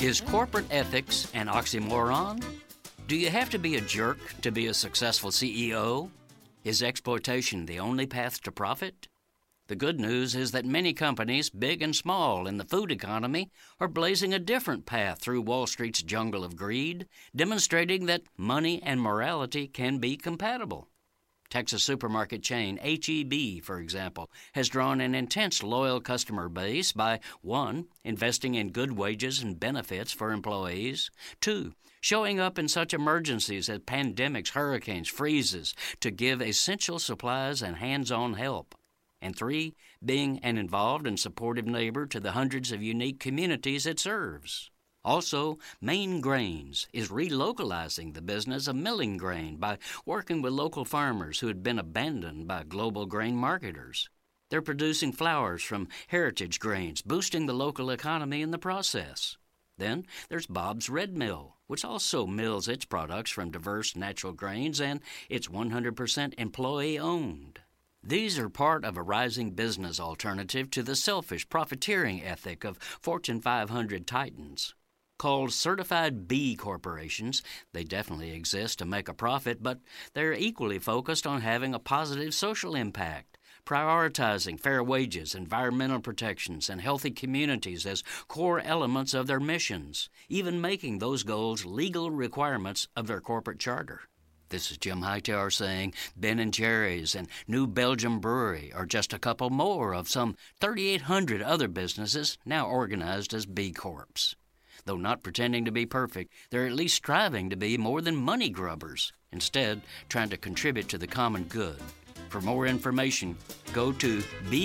Is corporate ethics an oxymoron? Do you have to be a jerk to be a successful CEO? Is exploitation the only path to profit? The good news is that many companies, big and small, in the food economy are blazing a different path through Wall Street's jungle of greed, demonstrating that money and morality can be compatible. Texas supermarket chain H-E-B, for example, has drawn an intense loyal customer base by 1. Investing in good wages and benefits for employees, 2. Showing up in such emergencies as pandemics, hurricanes, freezes to give essential supplies and hands-on help, and 3. Being an involved and supportive neighbor to the hundreds of unique communities it serves. Also, Maine Grains is relocalizing the business of milling grain by working with local farmers who had been abandoned by global grain marketers. They're producing flours from heritage grains, boosting the local economy in the process. Then there's Bob's Red Mill, which also mills its products from diverse natural grains, and it's 100% employee-owned. These are part of a rising business alternative to the selfish profiteering ethic of Fortune 500 titans. Called certified B corporations, they definitely exist to make a profit, but they're equally focused on having a positive social impact, prioritizing fair wages, environmental protections, and healthy communities as core elements of their missions, even making those goals legal requirements of their corporate charter. This is Jim Hightower saying Ben & Jerry's and New Belgium Brewery are just a couple more of some 3,800 other businesses now organized as B Corps. Though not pretending to be perfect, they're at least striving to be more than money grubbers, instead trying to contribute to the common good. For more information, go to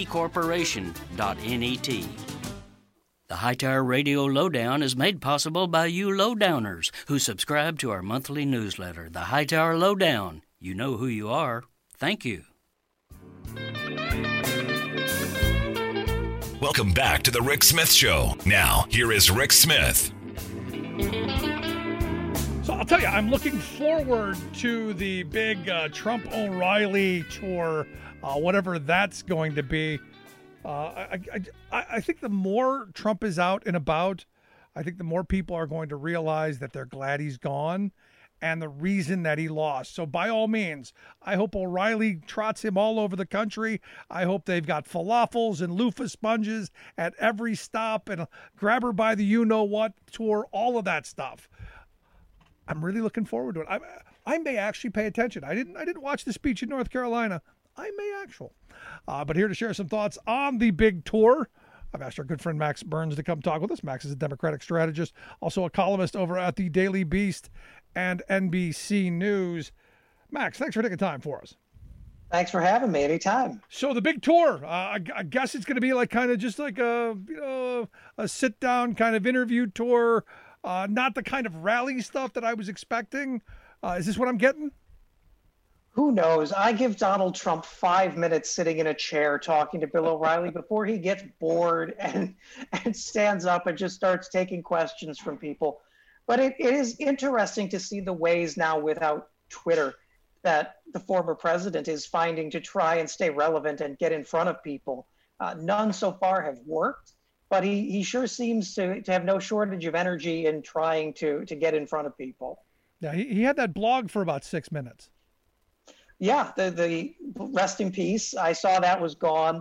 bcorporation.net. The Hightower Radio Lowdown is made possible by you lowdowners who subscribe to our monthly newsletter, The Hightower Lowdown. You know who you are. Thank you. Welcome back to The Rick Smith Show. Now, here is Rick Smith. So I'll tell you, I'm looking forward to the big Trump-O'Reilly tour, whatever that's going to be. I think the more Trump is out and about, I think the more people are going to realize that they're glad he's gone and the reason that he lost. So by all means, I hope O'Reilly trots him all over the country. I hope they've got falafels and loofah sponges at every stop and grab her by the you-know-what tour, all of that stuff. I'm really looking forward to it. I may actually pay attention. I didn't watch the speech in North Carolina. I may actually. But here to share some thoughts on the big tour, I've asked our good friend Max Burns to come talk with us. Max is a Democratic strategist, also a columnist over at the Daily Beast and NBC News. Max, thanks for taking time for us. Thanks for having me anytime. So the big tour, I guess it's going to be like kind of just like a sit-down kind of interview tour, not the kind of rally stuff that I was expecting. Is this what I'm getting? Who knows? I give Donald Trump 5 minutes sitting in a chair talking to Bill O'Reilly before he gets bored and stands up and just starts taking questions from people. But it is interesting to see the ways now without Twitter that the former president is finding to try and stay relevant and get in front of people. None so far have worked, but he sure seems to have no shortage of energy in trying to get in front of people. Yeah, he had that blog for about 6 minutes. Yeah, the rest in peace. I saw that was gone.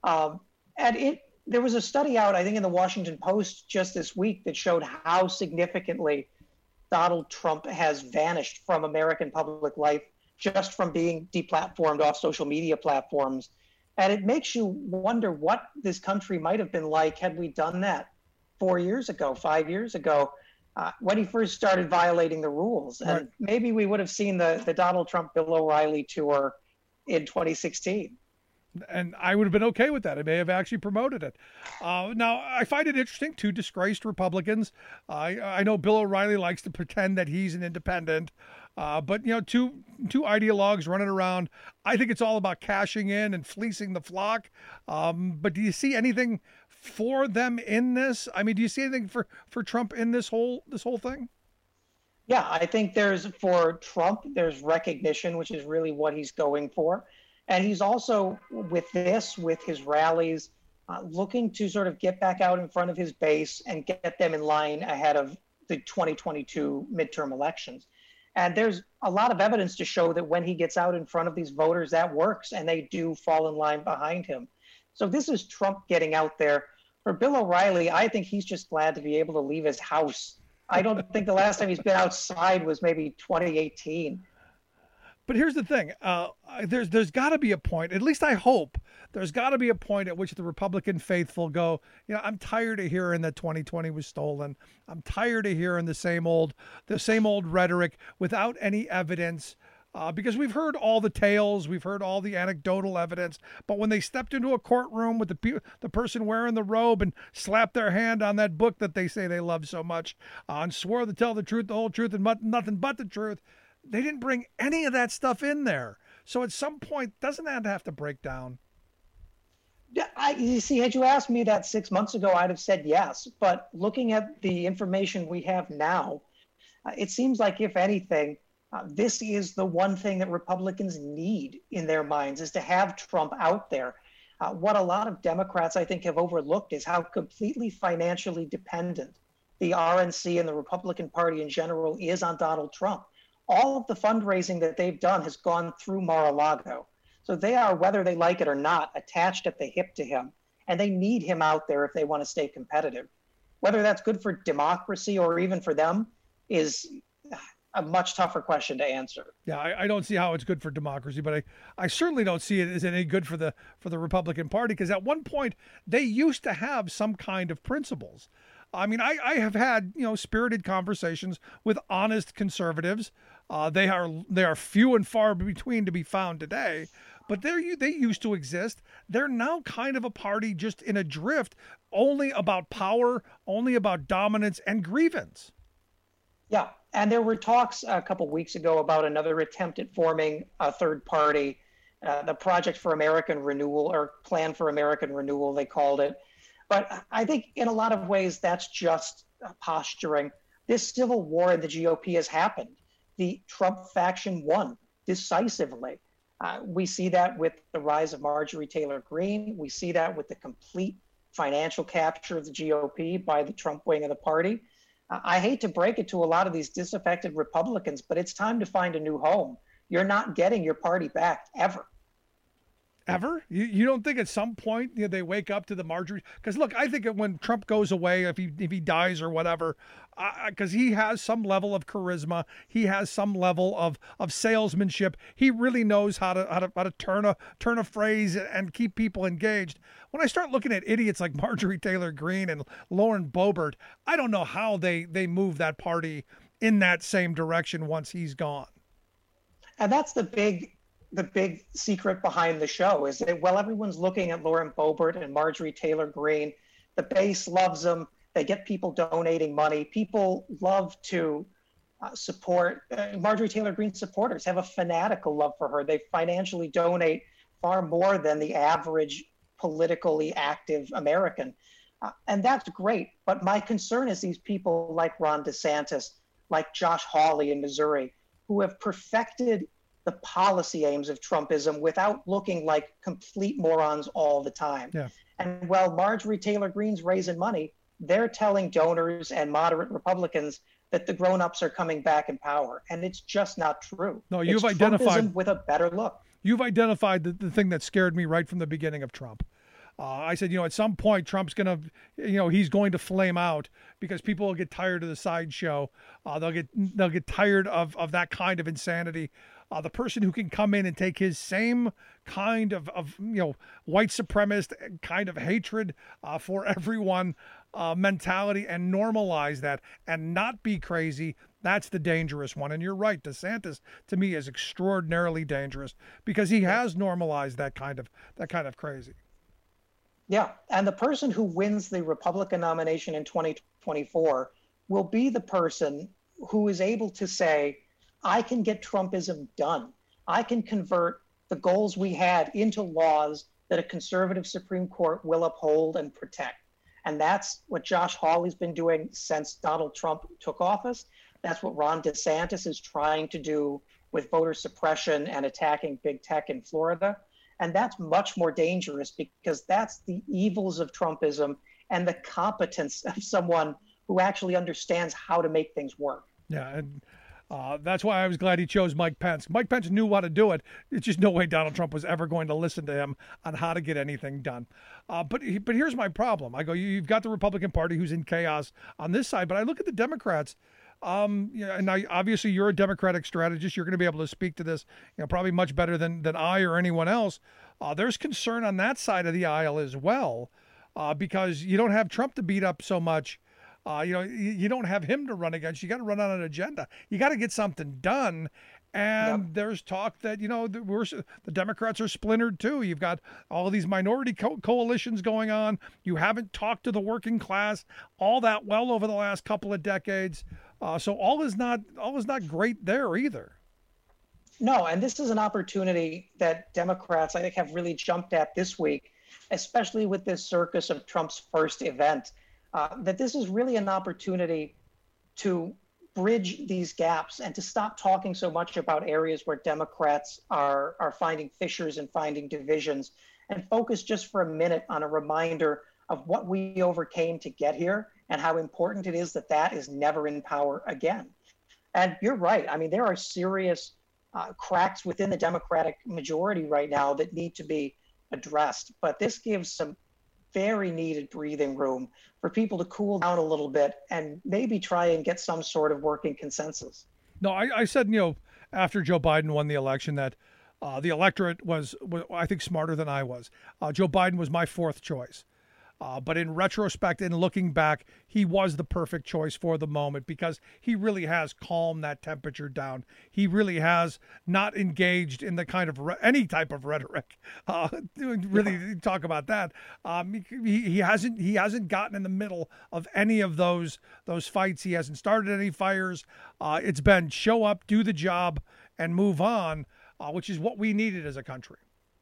There was a study out, I think, in the Washington Post just this week that showed how significantly Donald Trump has vanished from American public life just from being deplatformed off social media platforms. And it makes you wonder what this country might have been like had we done that 4 years ago, 5 years ago, when he first started violating the rules. And right. Maybe we would have seen the Donald Trump, Bill O'Reilly tour in 2016. And I would have been okay with that. I may have actually promoted it. Now, I find it interesting, two disgraced Republicans. I know Bill O'Reilly likes to pretend that he's an independent, but, two ideologues running around. I think it's all about cashing in and fleecing the flock. But do you see anything for them in this? I mean, do you see anything for Trump in this whole thing? Yeah, I think for Trump, there's recognition, which is really what he's going for. And he's also, with his rallies, looking to sort of get back out in front of his base and get them in line ahead of the 2022 midterm elections. And there's a lot of evidence to show that when he gets out in front of these voters, that works, and they do fall in line behind him. So this is Trump getting out there. For Bill O'Reilly, I think he's just glad to be able to leave his house. I don't think the last time he's been outside was maybe 2018. But here's the thing. There's got to be a point, at least I hope, there's got to be a point at which the Republican faithful go, I'm tired of hearing that 2020 was stolen. I'm tired of hearing the same old rhetoric without any evidence. Because we've heard all the tales, we've heard all the anecdotal evidence, but when they stepped into a courtroom with the person wearing the robe and slapped their hand on that book that they say they love so much, and swore to tell the truth, the whole truth, and nothing but the truth, they didn't bring any of that stuff in there. So at some point, doesn't that have to break down? You see, had you asked me that 6 months ago, I'd have said yes. But looking at the information we have now, it seems like, if anything, this is the one thing that Republicans need in their minds, is to have Trump out there. What a lot of Democrats, I think, have overlooked is how completely financially dependent the RNC and the Republican Party in general is on Donald Trump. All of the fundraising that they've done has gone through Mar-a-Lago. So they are, whether they like it or not, attached at the hip to him. And they need him out there if they want to stay competitive. Whether that's good for democracy or even for them is a much tougher question to answer. Yeah, I don't see how it's good for democracy, but I certainly don't see it as any good for the Republican Party, because at one point they used to have some kind of principles. I mean, I have had, spirited conversations with honest conservatives. They are few and far between to be found today, but they used to exist. They're now kind of a party just in a drift, only about power, only about dominance and grievance. Yeah, and there were talks a couple weeks ago about another attempt at forming a third party, the Project for American Renewal, or Plan for American Renewal, they called it. But I think in a lot of ways that's just posturing. This civil war in the GOP has happened. The Trump faction won decisively. We see that with the rise of Marjorie Taylor Greene. We see that with the complete financial capture of the GOP by the Trump wing of the party. I hate to break it to a lot of these disaffected Republicans, but it's time to find a new home. You're not getting your party back ever. Ever? You don't think at some point they wake up to the Marjorie? Because look, I think when Trump goes away, if he dies or whatever, because he has some level of charisma, he has some level of salesmanship. He really knows how to turn a phrase and keep people engaged. When I start looking at idiots like Marjorie Taylor Greene and Lauren Boebert, I don't know how they move that party in that same direction once he's gone. And that's the big secret behind the show, is that while everyone's looking at Lauren Boebert and Marjorie Taylor Greene, the base loves them. They get people donating money. People love to support Marjorie Taylor Greene. Supporters have a fanatical love for her. They financially donate far more than the average politically active American. And that's great. But my concern is these people like Ron DeSantis, like Josh Hawley in Missouri, who have perfected the policy aims of Trumpism without looking like complete morons all the time. Yeah. And while Marjorie Taylor Greene's raising money, they're telling donors and moderate Republicans that the grown-ups are coming back in power. And it's just not true. No, you've it's identified Trumpism with a better look. You've identified the thing that scared me right from the beginning of Trump. I said, at some point Trump's going to, he's going to flame out because people will get tired of the sideshow. They'll get tired of that kind of insanity. The person who can come in and take his same kind of white supremacist kind of hatred for everyone mentality and normalize that and not be crazy, that's the dangerous one. And you're right, DeSantis to me is extraordinarily dangerous because he has normalized that kind of crazy. Yeah, and the person who wins the Republican nomination in 2024 will be the person who is able to say, I can get Trumpism done. I can convert the goals we had into laws that a conservative Supreme Court will uphold and protect. And that's what Josh Hawley's been doing since Donald Trump took office. That's what Ron DeSantis is trying to do with voter suppression and attacking big tech in Florida. And that's much more dangerous because that's the evils of Trumpism and the competence of someone who actually understands how to make things work. Yeah, and that's why I was glad he chose Mike Pence. Mike Pence knew how to do it. It's just no way Donald Trump was ever going to listen to him on how to get anything done. But here's my problem. I go, you've got the Republican Party who's in chaos on this side, but I look at the Democrats. And obviously you're a Democratic strategist. You're going to be able to speak to this, probably much better than I or anyone else. There's concern on that side of the aisle as well, because you don't have Trump to beat up so much. You don't have him to run against. You got to run on an agenda. You got to get something done. And there's talk that, the Democrats are splintered too. You've got all of these minority coalitions going on. You haven't talked to the working class, all that well over the last couple of decades. So all is not great there either. No, and this is an opportunity that Democrats, I think, have really jumped at this week, especially with this circus of Trump's first event. That this is really an opportunity to bridge these gaps and to stop talking so much about areas where Democrats are finding fissures and finding divisions, and focus just for a minute on a reminder of what we overcame to get here and how important it is that is never in power again. And you're right. I mean, there are serious cracks within the Democratic majority right now that need to be addressed. But this gives some very needed breathing room for people to cool down a little bit and maybe try and get some sort of working consensus. No, I said, after Joe Biden won the election that the electorate was, I think, smarter than I was. Joe Biden was my fourth choice. But in retrospect and looking back, he was the perfect choice for the moment because he really has calmed that temperature down. He really has not engaged in the kind of any type of rhetoric. Really talk about that. He hasn't gotten in the middle of any of those fights. He hasn't started any fires. It's been show up, do the job, and move on, which is what we needed as a country.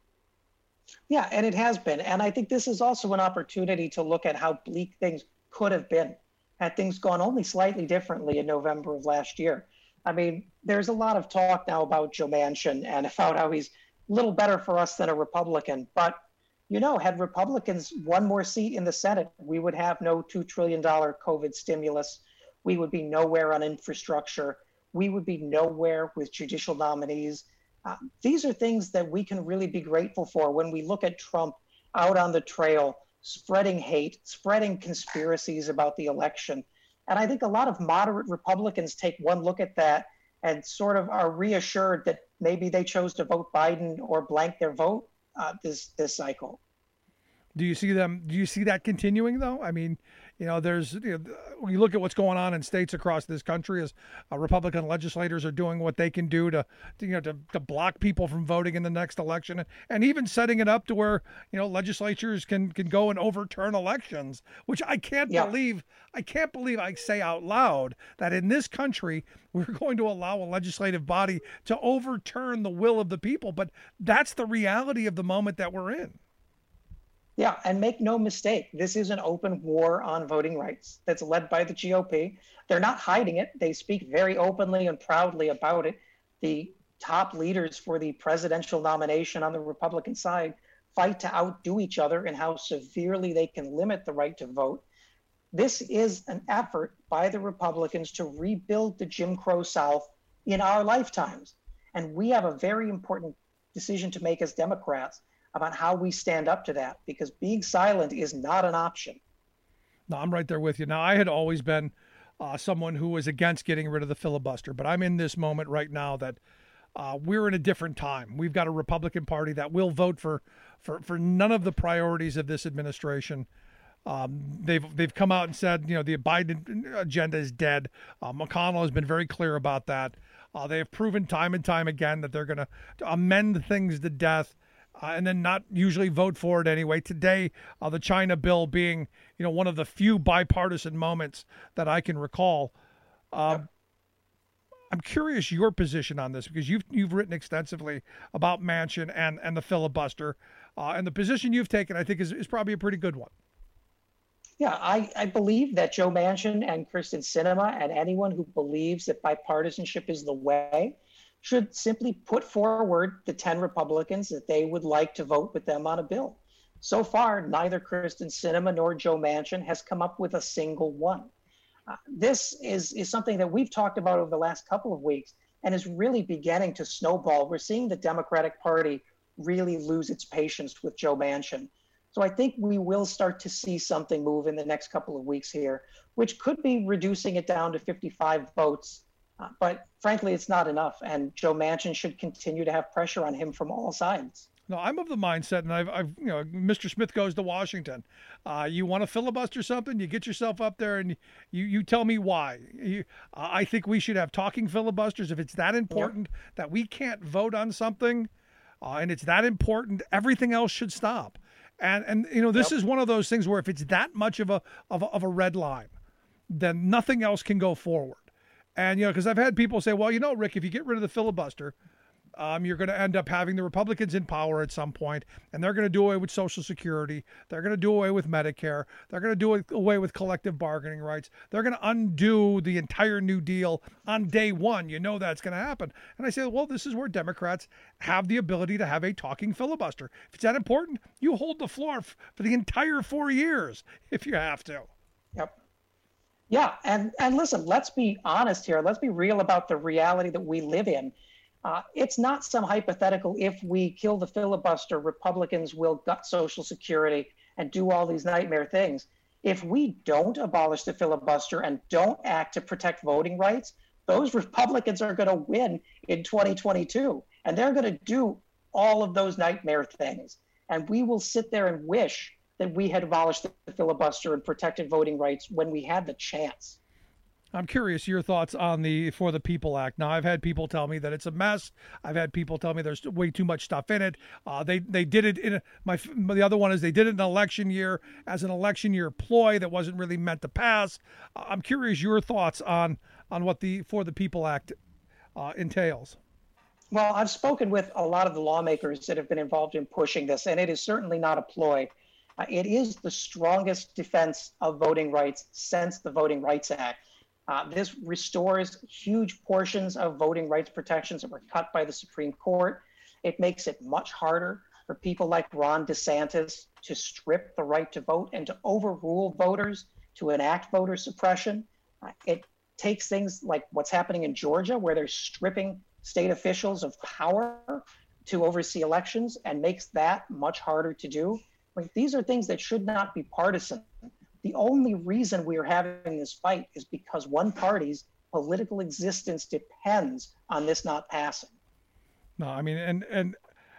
Yeah, and it has been. And I think this is also an opportunity to look at how bleak things could have been had things gone only slightly differently in November of last year. I mean, there's a lot of talk now about Joe Manchin and about how he's a little better for us than a Republican. But, had Republicans one more seat in the Senate, we would have no $2 trillion COVID stimulus. We would be nowhere on infrastructure. We would be nowhere with judicial nominees. These are things that we can really be grateful for when we look at Trump out on the trail, spreading hate, spreading conspiracies about the election. And I think a lot of moderate Republicans take one look at that and sort of are reassured that maybe they chose to vote Biden or blank their vote this cycle. Do you see that continuing though? I mean, there's, when you look at what's going on in states across this country as Republican legislators are doing what they can do to block people from voting in the next election, and even setting it up to where, legislatures can go and overturn elections, which I can't believe I say out loud that in this country, we're going to allow a legislative body to overturn the will of the people. But that's the reality of the moment that we're in. Yeah, and make no mistake, this is an open war on voting rights that's led by the GOP. They're not hiding it. They speak very openly and proudly about it. The top leaders for the presidential nomination on the Republican side fight to outdo each other in how severely they can limit the right to vote. This is an effort by the Republicans to rebuild the Jim Crow South in our lifetimes. And we have a very important decision to make as Democrats about how we stand up to that, because being silent is not an option. No, I'm right there with you. Now, I had always been someone who was against getting rid of the filibuster, but I'm in this moment right now that we're in a different time. We've got a Republican Party that will vote for none of the priorities of this administration. They've come out and said, the Biden agenda is dead. McConnell has been very clear about that. They have proven time and time again that they're going to amend things to death. And then not usually vote for it anyway. Today, the China bill being, one of the few bipartisan moments that I can recall. I'm curious your position on this, because you've written extensively about Manchin and the filibuster, and the position you've taken, I think, is probably a pretty good one. Yeah, I believe that Joe Manchin and Kyrsten Sinema and anyone who believes that bipartisanship is the way should simply put forward the 10 Republicans that they would like to vote with them on a bill. So far, neither Kristen Sinema nor Joe Manchin has come up with a single one. This is something that we've talked about over the last couple of weeks and is really beginning to snowball. We're seeing the Democratic Party really lose its patience with Joe Manchin. So I think we will start to see something move in the next couple of weeks here, which could be reducing it down to 55 votes. But frankly, it's not enough. And Joe Manchin should continue to have pressure on him from all sides. No, I'm of the mindset, and I've Mr. Smith goes to Washington. You want to filibuster something, you get yourself up there and you tell me why. I think we should have talking filibusters if it's that important that we can't vote on something, and it's that important, everything else should stop. And this is one of those things where if it's that much of a red line, then nothing else can go forward. And because I've had people say, well, Rick, if you get rid of the filibuster, you're going to end up having the Republicans in power at some point, and they're going to do away with Social Security. They're going to do away with Medicare. They're going to do away with collective bargaining rights. They're going to undo the entire New Deal on day one. That's going to happen. And I say, well, this is where Democrats have the ability to have a talking filibuster. If it's that important, you hold the floor for the entire 4 years if you have to. Yep. Yeah, and listen, let's be honest here. Let's be real about the reality that we live in. It's not some hypothetical, if we kill the filibuster, Republicans will gut Social Security and do all these nightmare things. If we don't abolish the filibuster and don't act to protect voting rights, those Republicans are going to win in 2022. And they're going to do all of those nightmare things. And we will sit there and wish that we had abolished the filibuster and protected voting rights when we had the chance. I'm curious your thoughts on the For the People Act. Now, I've had people tell me that it's a mess. I've had people tell me there's way too much stuff in it. They did it in the other one is they did it in an election year as an election year ploy that wasn't really meant to pass. I'm curious your thoughts on what the For the People Act entails. Well, I've spoken with a lot of the lawmakers that have been involved in pushing this, and it is certainly not a ploy. It is the strongest defense of voting rights since the Voting Rights Act. This restores huge portions of voting rights protections that were cut by the Supreme Court. It makes it much harder for people like Ron DeSantis to strip the right to vote and to overrule voters, to enact voter suppression. It takes things like what's happening in Georgia, where they're stripping state officials of power to oversee elections, and makes that much harder to do. These are things that should not be partisan. The only reason we are having this fight is because one party's political existence depends on this not passing. No, I mean, and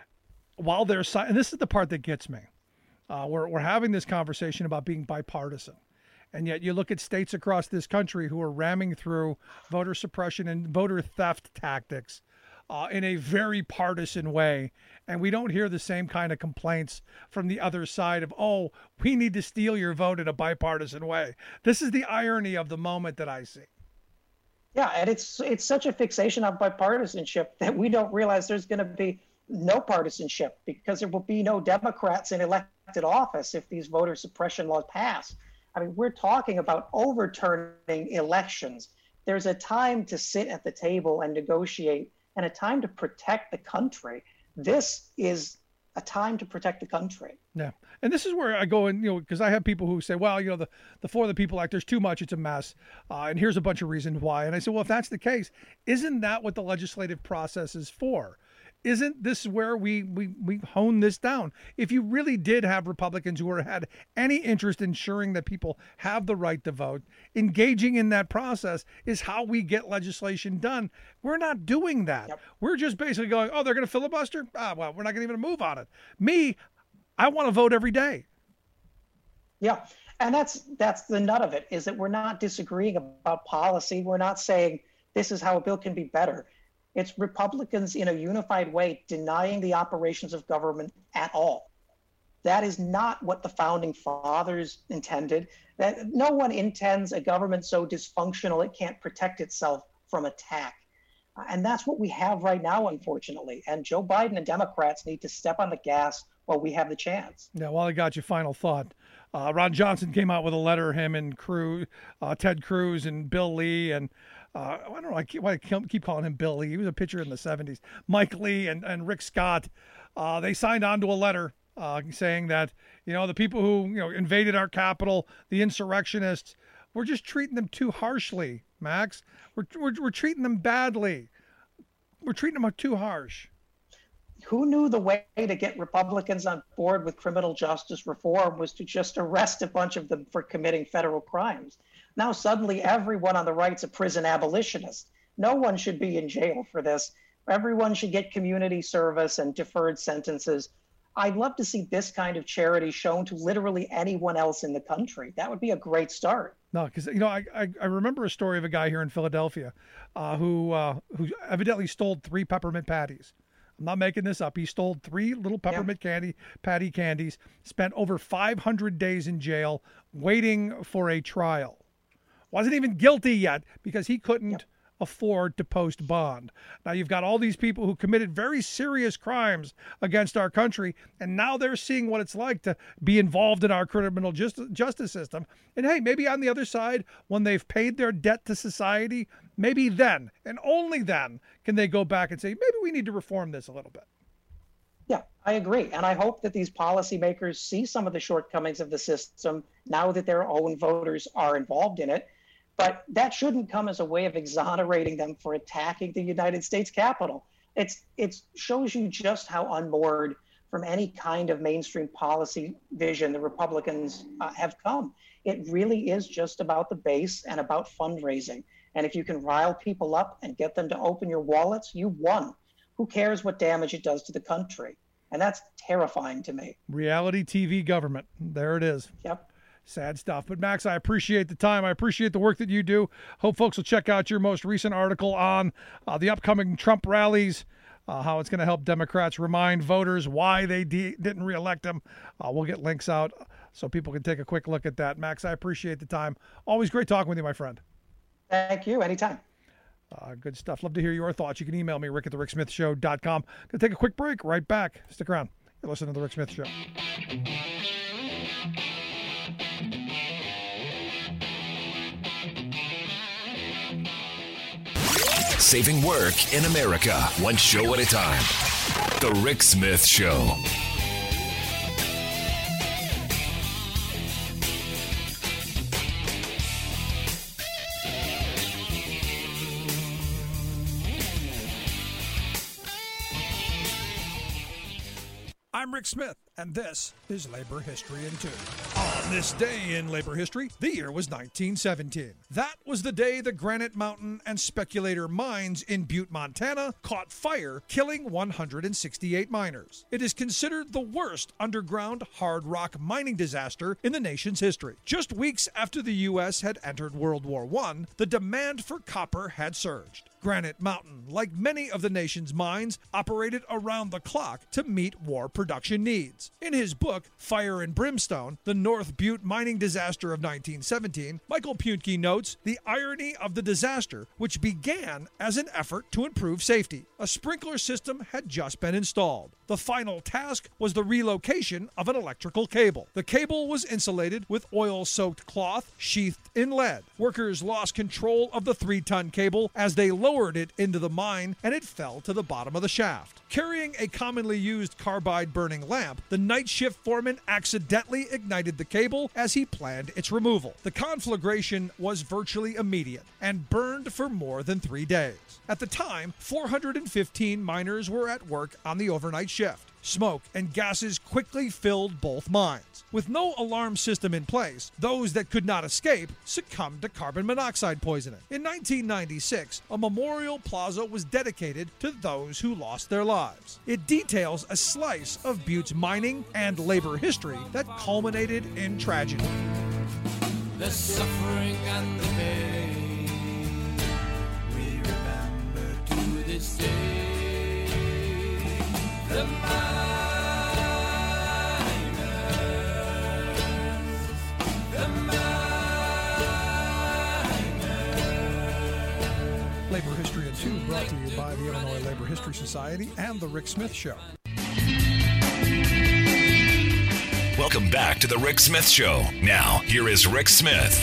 while there's, and this is the part that gets me, we're having this conversation about being bipartisan, and yet you look at states across this country who are ramming through voter suppression and voter theft tactics in a very partisan way. And we don't hear the same kind of complaints from the other side of, oh, we need to steal your vote in a bipartisan way. This is the irony of the moment that I see. Yeah, and it's such a fixation on bipartisanship that we don't realize there's going to be no partisanship, because there will be no Democrats in elected office if these voter suppression laws pass. I mean, we're talking about overturning elections. There's a time to sit at the table and negotiate, and a time to protect the country. This is a time to protect the country. Yeah. And this is where I go and, because I have people who say, well, the For the People Act, there's too much, it's a mess. And here's a bunch of reasons why. And I say, well, if that's the case, isn't that what the legislative process is for? Isn't this where we hone this down? If you really did have Republicans who had any interest in ensuring that people have the right to vote, engaging in that process is how we get legislation done. We're not doing that. Yep. We're just basically going, oh, they're going to filibuster? Well, we're not going to even move on it. I want to vote every day. Yeah. And that's the nut of it, is that we're not disagreeing about policy. We're not saying this is how a bill can be better. It's Republicans in a unified way denying the operations of government at all. That is not what the founding fathers intended. That no one intends a government so dysfunctional it can't protect itself from attack. And that's what we have right now, unfortunately. And Joe Biden and Democrats need to step on the gas while we have the chance. Yeah, well, I got your final thought. Ron Johnson came out with a letter, him and Ted Cruz and Bill Lee, and I don't know why I keep calling him Bill Lee. He was a pitcher in the 70s. Mike Lee and Rick Scott, they signed on to a letter saying that, the people who, invaded our capital, the insurrectionists, we're just treating them too harshly, Max. We're treating them badly. We're treating them too harsh. Who knew the way to get Republicans on board with criminal justice reform was to just arrest a bunch of them for committing federal crimes? Now suddenly everyone on the right's a prison abolitionist. No one should be in jail for this. Everyone should get community service and deferred sentences. I'd love to see this kind of charity shown to literally anyone else in the country. That would be a great start. No, because I remember a story of a guy here in Philadelphia who evidently stole 3 peppermint patties. I'm not making this up. He stole 3 little peppermint patty candies, spent over 500 days in jail waiting for a trial. Wasn't even guilty yet because he couldn't afford to post bond. Now you've got all these people who committed very serious crimes against our country, and now they're seeing what it's like to be involved in our criminal justice system. And hey, maybe on the other side, when they've paid their debt to society, maybe then, and only then, can they go back and say, maybe we need to reform this a little bit. Yeah, I agree. And I hope that these policymakers see some of the shortcomings of the system now that their own voters are involved in it. But that shouldn't come as a way of exonerating them for attacking the United States Capitol. It shows you just how unmoored from any kind of mainstream policy vision the Republicans have come. It really is just about the base and about fundraising. And if you can rile people up and get them to open your wallets, you won. Who cares what damage it does to the country? And that's terrifying to me. Reality TV government. There it is. Yep. Sad stuff. But Max, I appreciate the time. I appreciate the work that you do. Hope folks will check out your most recent article on the upcoming Trump rallies, how it's going to help Democrats remind voters why they didn't reelect him. We'll get links out so people can take a quick look at that. Max, I appreciate the time. Always great talking with you, my friend. Thank you. Anytime. Good stuff. Love to hear your thoughts. You can email me, rick@thericksmithshow.com. Going to take a quick break. Right back. Stick around. You're listening to The Rick Smith Show. Saving work in America, one show at a time. The Rick Smith Show. I'm Rick Smith, and this is Labor History in 2. On this day in labor history, the year was 1917. That was the day the Granite Mountain and Speculator mines in Butte, Montana caught fire, killing 168 miners. It is considered the worst underground hard rock mining disaster in the nation's history. Just weeks after the U.S. had entered World War I, the demand for copper had surged. Granite Mountain, like many of the nation's mines, operated around the clock to meet war production needs. In his book, Fire and Brimstone, The North Butte Mining Disaster of 1917, Michael Punke notes the irony of the disaster, which began as an effort to improve safety. A sprinkler system had just been installed. The final task was the relocation of an electrical cable. The cable was insulated with oil-soaked cloth sheathed in lead. Workers lost control of the 3-ton cable as they lowered it into the mine, and it fell to the bottom of the shaft. Carrying a commonly used carbide-burning lamp, the night shift foreman accidentally ignited the cable as he planned its removal. The conflagration was virtually immediate and burned for more than 3 days. At the time, 415 miners were at work on the overnight shift. Smoke and gases quickly filled both mines. With no alarm system in place, those that could not escape succumbed to carbon monoxide poisoning. In 1996, a memorial plaza was dedicated to those who lost their lives. It details a slice of Butte's mining and labor history that culminated in tragedy. The suffering and the pain we remember to this day. The Labor History in 2 brought to you by the Illinois Labor History Society and The Rick Smith Show. Welcome back to the Rick Smith Show. Now, here is Rick Smith.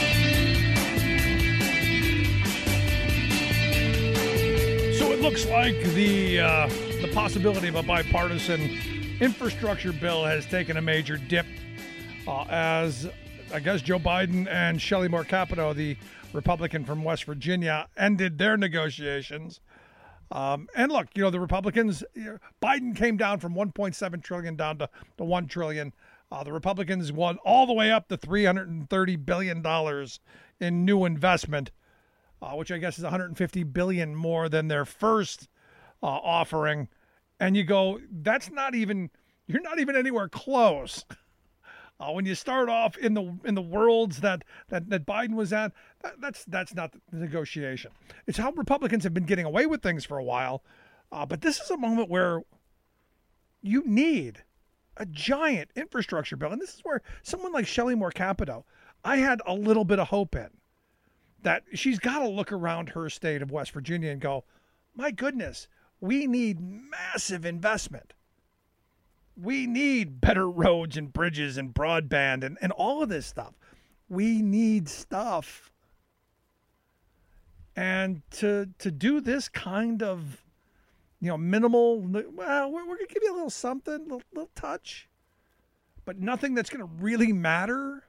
So it looks like the possibility of a bipartisan infrastructure bill has taken a major dip as, I guess, Joe Biden and Shelley Moore Capito, the Republican from West Virginia, ended their negotiations. And look, the Republicans, Biden came down from $1.7 trillion down to $1 trillion. The Republicans won all the way up to $330 billion in new investment, which I guess is $150 billion more than their first offering. And you go, you're not even anywhere close. When you start off in the worlds that Biden was at, that's not the negotiation. It's how Republicans have been getting away with things for a while. But this is a moment where you need a giant infrastructure bill. And this is where someone like Shelley Moore Capito, I had a little bit of hope in. That she's got to look around her state of West Virginia and go, my goodness, we need massive investment. We need better roads and bridges and broadband and all of this stuff. We need stuff. And to do this kind of, minimal, well, we're going to give you a little something, a little touch, but nothing that's going to really matter.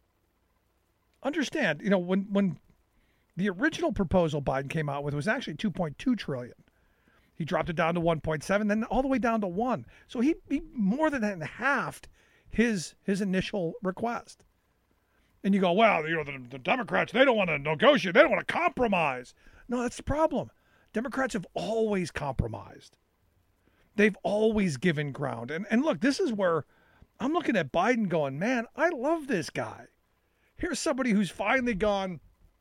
Understand, when the original proposal Biden came out with was actually $2.2 trillion. He dropped it down to 1.7, then all the way down to 1. So he more than halved his initial request. And you go, well, the Democrats, they don't want to negotiate. They don't want to compromise. No, that's the problem. Democrats have always compromised. They've always given ground. And look, this is where I'm looking at Biden going, man, I love this guy. Here's somebody who's finally gone,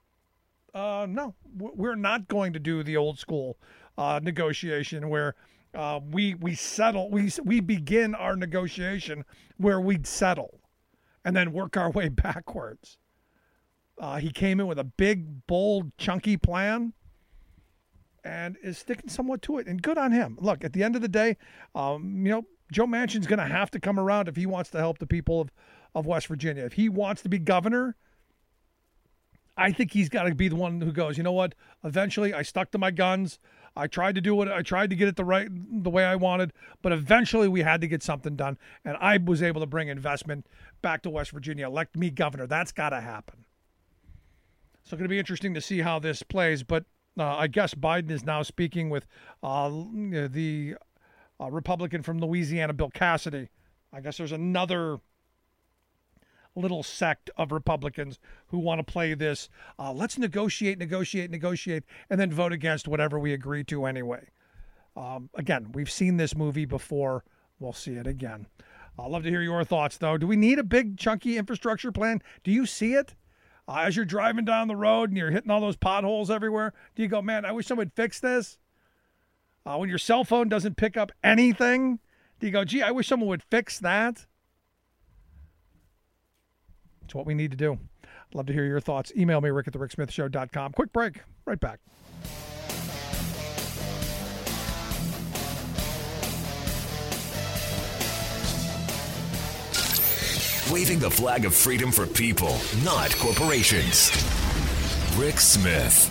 no, we're not going to do the old school negotiation where we settle, we begin our negotiation where we'd settle and then work our way backwards. He came in with a big, bold, chunky plan and is sticking somewhat to it, and good on him. Look, at the end of the day, Joe Manchin's going to have to come around if he wants to help the people of West Virginia. If he wants to be governor, I think he's got to be the one who goes, you know what, eventually I stuck to my guns. I tried to get it the way I wanted, but eventually we had to get something done, and I was able to bring investment back to West Virginia. Elect me governor. That's got to happen. So it's going to be interesting to see how this plays, but I guess Biden is now speaking with the Republican from Louisiana, Bill Cassidy. I guess there's another little sect of Republicans who want to play this. Let's negotiate, and then vote against whatever we agree to anyway. Again, we've seen this movie before. We'll see it again. I'd love to hear your thoughts, though. Do we need a big, chunky infrastructure plan? Do you see it? As you're driving down the road and you're hitting all those potholes everywhere, do you go, man, I wish someone would fix this? When your cell phone doesn't pick up anything, do you go, gee, I wish someone would fix that? It's what we need to do. I'd love to hear your thoughts. Email me, rick@thericksmithshow.com. Quick break. Right back. Waving the flag of freedom for people, not corporations. Rick Smith.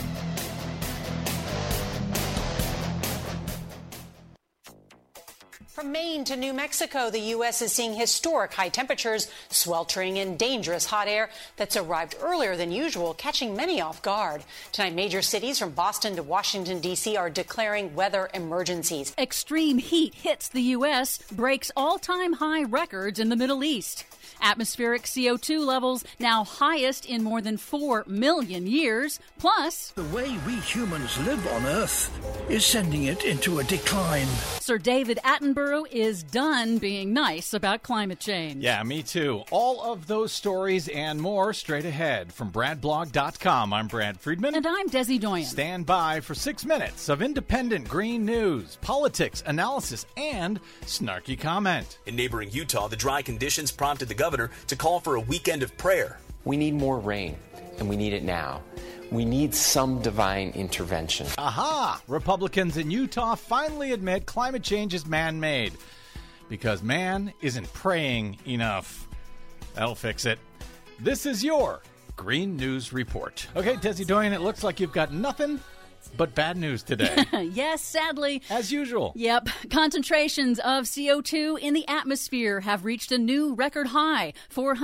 From Maine to New Mexico, the U.S. is seeing historic high temperatures, sweltering in dangerous hot air that's arrived earlier than usual, catching many off guard. Tonight, major cities from Boston to Washington, D.C. are declaring weather emergencies. Extreme heat hits the U.S., breaks all-time high records in the Middle East. Atmospheric CO2 levels now highest in more than 4 million years. Plus, the way we humans live on Earth is sending it into a decline. Sir David Attenborough is done being nice about climate change. Yeah, me too. All of those stories and more straight ahead. From BradBlog.com, I'm Brad Friedman. And I'm Desi Doyen. Stand by for 6 minutes of independent green news, politics, analysis, and snarky comment. In neighboring Utah, the dry conditions prompted the governor to call for a weekend of prayer. We need more rain, and we need it now. We need some divine intervention. Aha! Republicans in Utah finally admit climate change is man-made. because man isn't praying enough. That'll fix it. This is your Green News Report. Okay, Desi Doyen, it looks like you've got nothing but bad news today. Yes, sadly. As usual. Yep. Concentrations of CO2 in the atmosphere have reached a new record high,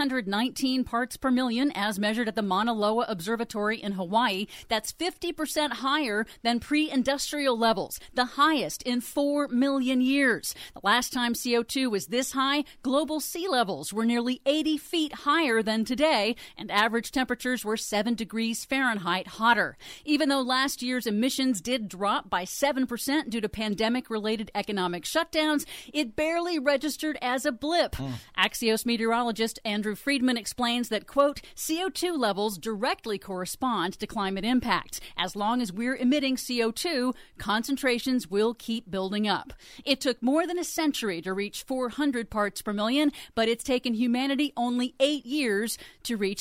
419 parts per million, as measured at the Mauna Loa Observatory in Hawaii. That's 50% higher than pre-industrial levels, the highest in 4 million years. The last time CO2 was this high, global sea levels were nearly 80 feet higher than today, and average temperatures were 7 degrees Fahrenheit hotter. Even though last year's emissions did drop by 7% due to pandemic-related economic shutdowns, it barely registered as a blip. Axios meteorologist Andrew Friedman explains that, quote, CO2 levels directly correspond to climate impact. As long as we're emitting CO2, concentrations will keep building up. It took more than a century to reach 400 parts per million, but it's taken humanity only 8 years to reach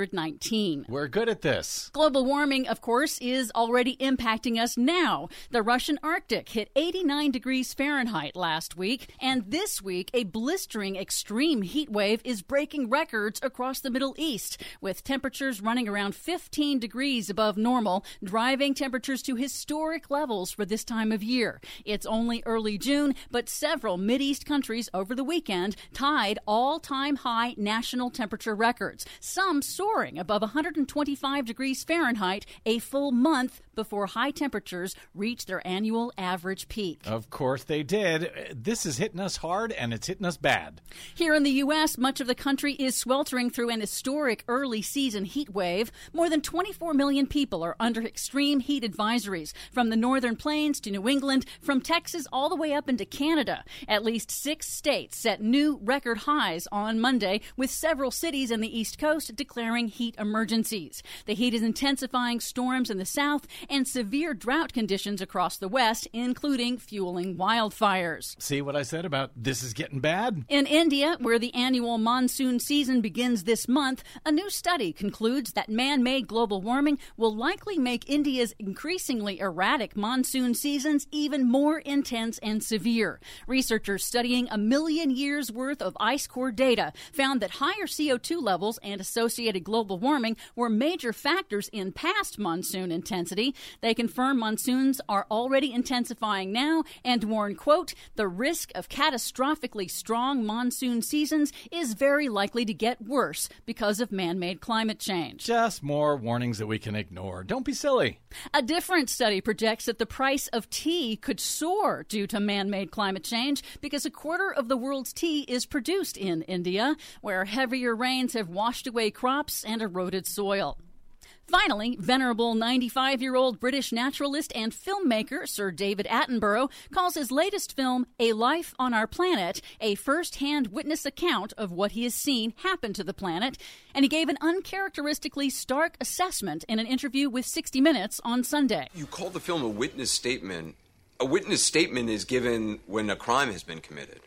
419. We're good at this. Global warming, of course, is already impacting us now. The Russian Arctic hit 89 degrees Fahrenheit last week, and this week a blistering extreme heat wave is breaking records across the Middle East, with temperatures running around 15 degrees above normal, driving temperatures to historic levels for this time of year. It's only early June, but several Mideast countries over the weekend tied all-time high national temperature records, some soaring above 125 degrees Fahrenheit a full month before high temperatures reach their annual average peak. Of course they did. This is hitting us hard, and it's hitting us bad. Here in the U.S., much of the country is sweltering through an historic early season heat wave. More than 24 million people are under extreme heat advisories, from the northern plains to New England, from Texas all the way up into Canada. At least 6 states set new record highs on Monday, with several cities in the East Coast declaring heat emergencies. The heat is intensifying storms in the south and severe drought conditions across the west, including fueling wildfires. See what I said about this is getting bad? In India, where the annual monsoon season begins this month, a new study concludes that man-made global warming will likely make India's increasingly erratic monsoon seasons even more intense and severe. Researchers studying 1 million years' worth of ice core data found that higher CO2 levels and associated global warming were major factors in past monsoon intensity. They confirm monsoons are already intensifying now and warn, quote, the risk of catastrophically strong monsoon seasons is very likely to get worse because of man-made climate change. Just more warnings that we can ignore. Don't be silly. A different study projects that the price of tea could soar due to man-made climate change because a quarter of the world's tea is produced in India, where heavier rains have washed away crops and eroded soil. Finally, venerable 95-year-old British naturalist and filmmaker Sir David Attenborough calls his latest film, A Life on Our Planet, a first-hand witness account of what he has seen happen to the planet, and he gave an uncharacteristically stark assessment in an interview with 60 Minutes on Sunday. You call the film a witness statement. A witness statement is given when a crime has been committed.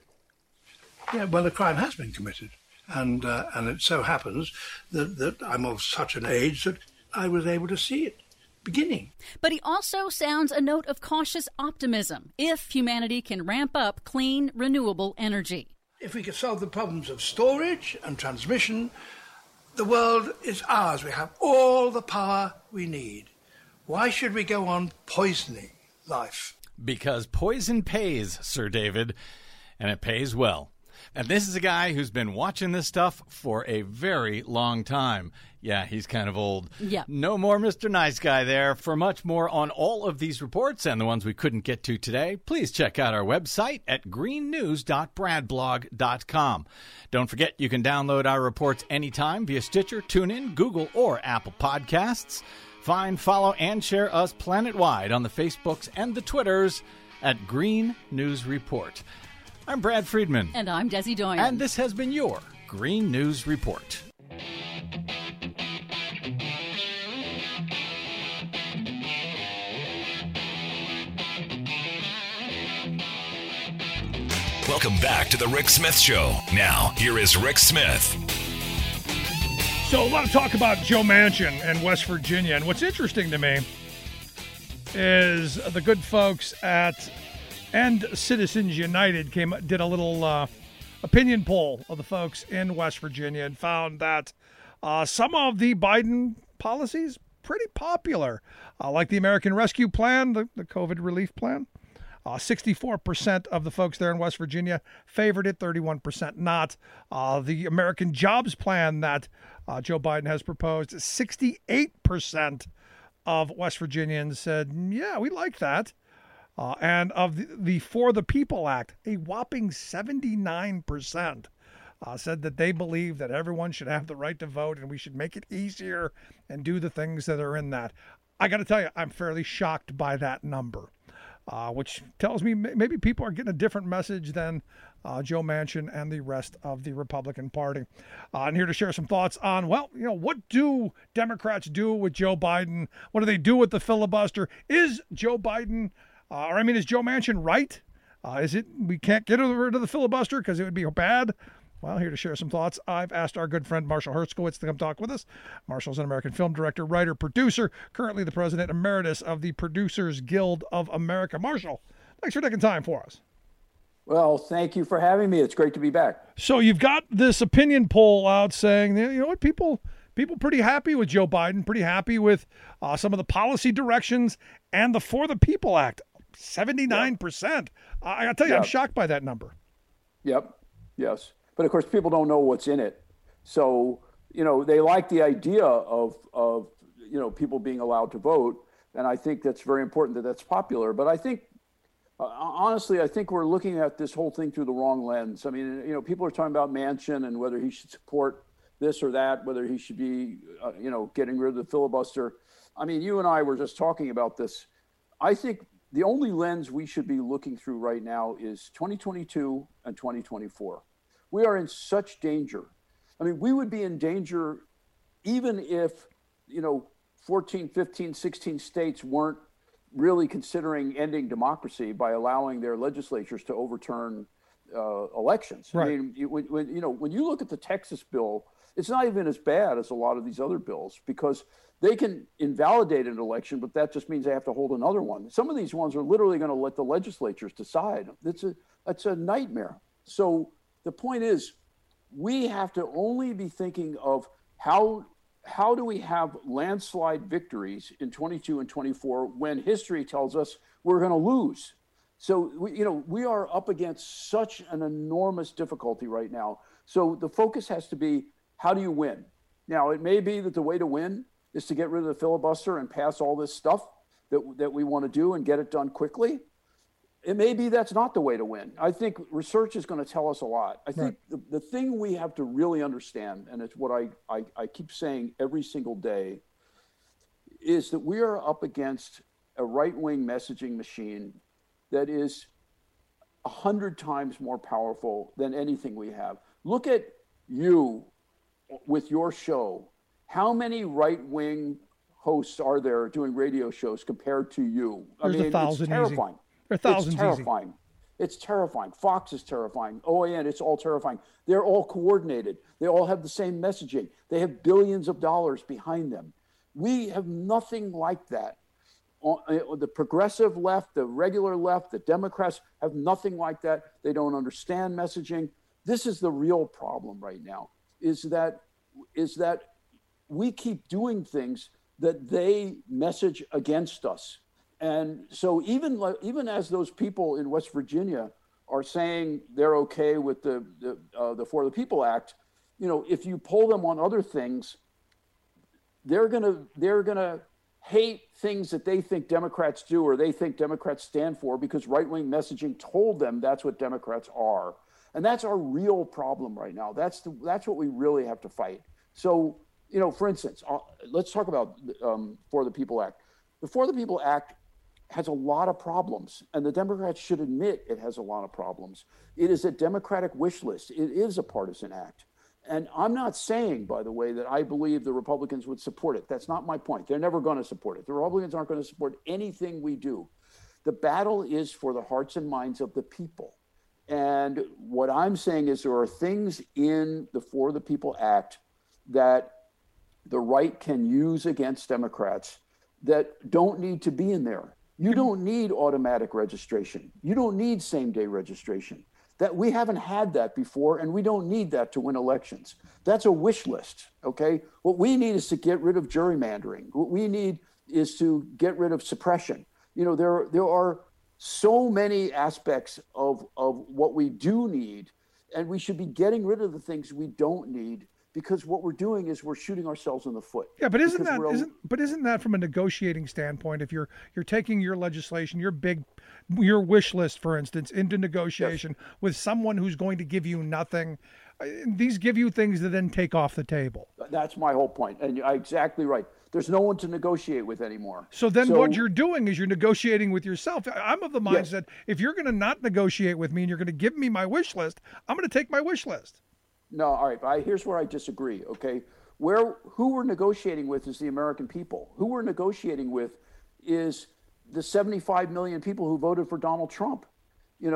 Yeah, well, a crime has been committed. And it so happens that I'm of such an age that I was able to see it beginning. But he also sounds a note of cautious optimism if humanity can ramp up clean, renewable energy. If we could solve the problems of storage and transmission, the world is ours. We have all the power we need. Why should we go on poisoning life? Because poison pays, Sir David, and it pays well. And this is a guy who's been watching this stuff for a very long time. Yeah, he's kind of old. Yeah. No more Mr. Nice Guy there. For much more on all of these reports and the ones we couldn't get to today, please check out our website at greennews.bradblog.com. Don't forget you can download our reports anytime via Stitcher, TuneIn, Google, or Apple Podcasts. Find, follow, and share us planet-wide on the Facebooks and the Twitters at Green News Report. I'm Brad Friedman. And I'm Desi Doyen. And this has been your Green News Report. Welcome back to the Rick Smith Show. Now, here is Rick Smith. So a lot of talk about Joe Manchin and West Virginia. And what's interesting to me is the good folks at and Citizens United did a little opinion poll of the folks in West Virginia and found that some of the Biden policies pretty popular, like the American Rescue Plan, the COVID relief plan. 64% of the folks there in West Virginia favored it, 31% not. The American Jobs Plan that Joe Biden has proposed, 68% of West Virginians said, yeah, we like that. And of the For the People Act, a whopping 79% said that they believe that everyone should have the right to vote and we should make it easier and do the things that are in that. I got to tell you, I'm fairly shocked by that number. Which tells me maybe people are getting a different message than Joe Manchin and the rest of the Republican Party. And here to share some thoughts on, what do Democrats do with Joe Biden? What do they do with the filibuster? Is Joe Biden, is Joe Manchin right? We can't get rid of the filibuster because it would be bad? Well, here to share some thoughts, I've asked our good friend Marshall Herskowitz to come talk with us. Marshall's an American film director, writer, producer, currently the president emeritus of the Producers Guild of America. Marshall, thanks for taking time for us. Well, thank you for having me. It's great to be back. So you've got this opinion poll out saying, people pretty happy with Joe Biden, pretty happy with some of the policy directions and the For the People Act, 79%. I got to tell you, I'm shocked by that number. Yep. Yes. But of course, people don't know what's in it. So, they like the idea of people being allowed to vote. And I think that's very important that that's popular. But I think, honestly, I think we're looking at this whole thing through the wrong lens. I mean, people are talking about Manchin and whether he should support this or that, whether he should be, getting rid of the filibuster. I mean, you and I were just talking about this. I think the only lens we should be looking through right now is 2022 and 2024. We are in such danger. I mean, we would be in danger even if, 14, 15, 16 states weren't really considering ending democracy by allowing their legislatures to overturn elections. Right. I mean, when you look at the Texas bill, it's not even as bad as a lot of these other bills because they can invalidate an election, but that just means they have to hold another one. Some of these ones are literally going to let the legislatures decide. It's a nightmare. So the point is, we have to only be thinking of how do we have landslide victories in 22 and 24 when history tells us we're going to lose. So we are up against such an enormous difficulty right now. So the focus has to be, how do you win? Now, it may be that the way to win is to get rid of the filibuster and pass all this stuff that we want to do and get it done quickly. It may be that's not the way to win. I think research is going to tell us a lot. I think the thing we have to really understand, and it's what I keep saying every single day, is that we are up against a right-wing messaging machine that is 100 times more powerful than anything we have. Look at you with your show. How many right-wing hosts are there doing radio shows compared to you? There's 1,000 it's terrifying. Easy. It's terrifying. Easy. It's terrifying. Fox is terrifying. OAN, it's all terrifying. They're all coordinated. They all have the same messaging. They have billions of dollars behind them. We have nothing like that. The progressive left, the regular left, the Democrats have nothing like that. They don't understand messaging. This is the real problem right now, is that we keep doing things that they message against us. And so even as those people in West Virginia are saying they're okay with the For the People Act, if you poll them on other things, they're gonna hate things that they think Democrats do or they think Democrats stand for because right-wing messaging told them that's what Democrats are. And that's our real problem right now. That's what we really have to fight. So, for instance, let's talk about For the People Act. The For the People Act has a lot of problems, and the Democrats should admit it has a lot of problems. It is a Democratic wish list. It is a partisan act. And I'm not saying, by the way, that I believe the Republicans would support it. That's not my point. They're never going to support it. The Republicans aren't going to support anything we do. The battle is for the hearts and minds of the people. And what I'm saying is there are things in the For the People Act that the right can use against Democrats that don't need to be in there. You don't need automatic registration. You don't need same-day registration. That we haven't had that before, and we don't need that to win elections. That's a wish list, okay? What we need is to get rid of gerrymandering. What we need is to get rid of suppression. You know, there are so many aspects of what we do need, and we should be getting rid of the things we don't need, because what we're doing is we're shooting ourselves in the foot. Yeah, but isn't that from a negotiating standpoint? If you're taking your legislation, your wish list, for instance, into negotiation with someone who's going to give you nothing, these give you things to then take off the table. That's my whole point, and you're exactly right. There's no one to negotiate with anymore. So what you're doing is you're negotiating with yourself. I'm of the mindset, if you're going to not negotiate with me and you're going to give me my wish list, I'm going to take my wish list. No, all right. But here's where I disagree. Okay, who we're negotiating with is the American people. Who we're negotiating with is the 75 million people who voted for Donald Trump. You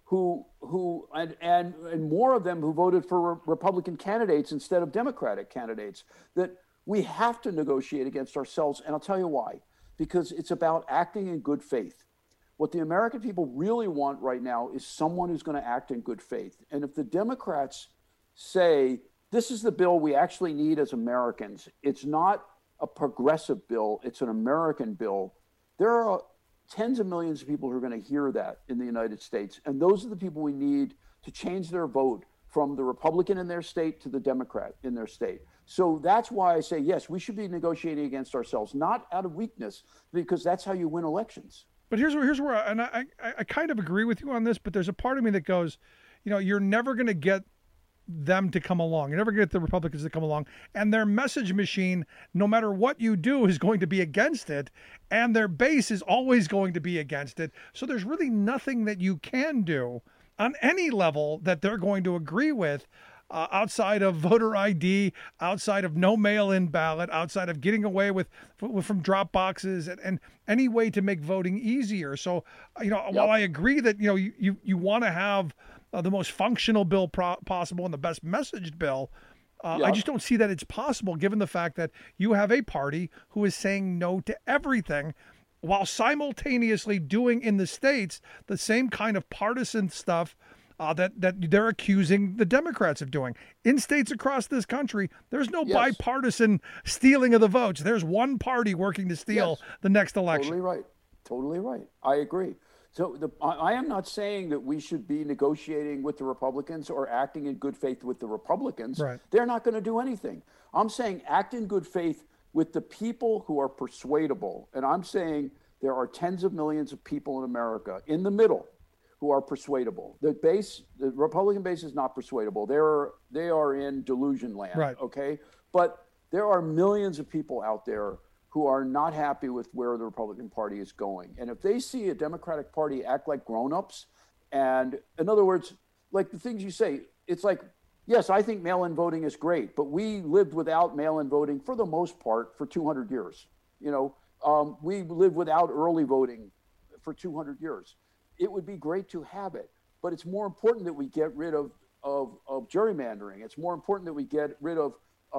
know, and more of them who voted for Republican candidates instead of Democratic candidates. That we have to negotiate against ourselves, and I'll tell you why. Because it's about acting in good faith. What the American people really want right now is someone who's going to act in good faith. And if the Democrats say, this is the bill we actually need as Americans, it's not a progressive bill, it's an American bill, there are tens of millions of people who are going to hear that in the United States. And those are the people we need to change their vote from the Republican in their state to the Democrat in their state. So that's why I say, yes, we should be negotiating against ourselves, not out of weakness, because that's how you win elections. But here's where I kind of agree with you on this, but there's a part of me that goes, you know, you're never going to get them to come along. You never get the Republicans to come along, and their message machine, no matter what you do, is going to be against it, and their base is always going to be against it. So there's really nothing that you can do on any level that they're going to agree with, outside of voter ID, outside of no mail-in ballot, outside of getting away from drop boxes and any way to make voting easier. So, you know, while I agree that, you know, you want to have the most functional bill possible and the best messaged bill, I just don't see that it's possible, given the fact that you have a party who is saying no to everything, while simultaneously doing in the states the same kind of partisan stuff that they're accusing the Democrats of doing. In states across this country, there's no bipartisan stealing of the votes. There's one party working to steal the next election. Totally right. I agree. So I am not saying that we should be negotiating with the Republicans or acting in good faith with the Republicans. Right. They're not going to do anything. I'm saying act in good faith with the people who are persuadable. And I'm saying there are tens of millions of people in America in the middle who are persuadable. The Republican base is not persuadable. They are in delusion land. Right. Okay. But there are millions of people out there who are not happy with where the Republican Party is going. And if they see a Democratic Party act like grown-ups, and in other words, like the things you say, it's like, yes, I think mail-in voting is great, but we lived without mail-in voting for the most part for 200 years. You know, we lived without early voting for 200 years. It would be great to have it, but it's more important that we get rid of gerrymandering. It's more important that we get rid of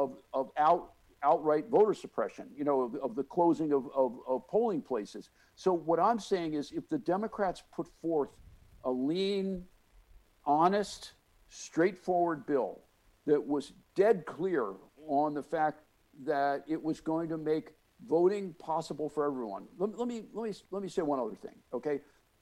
outright voter suppression, you know, of the closing of polling places. So what I'm saying is, if the Democrats put forth a lean, honest, straightforward bill that was dead clear on the fact that it was going to make voting possible for everyone. Let me say one other thing, okay?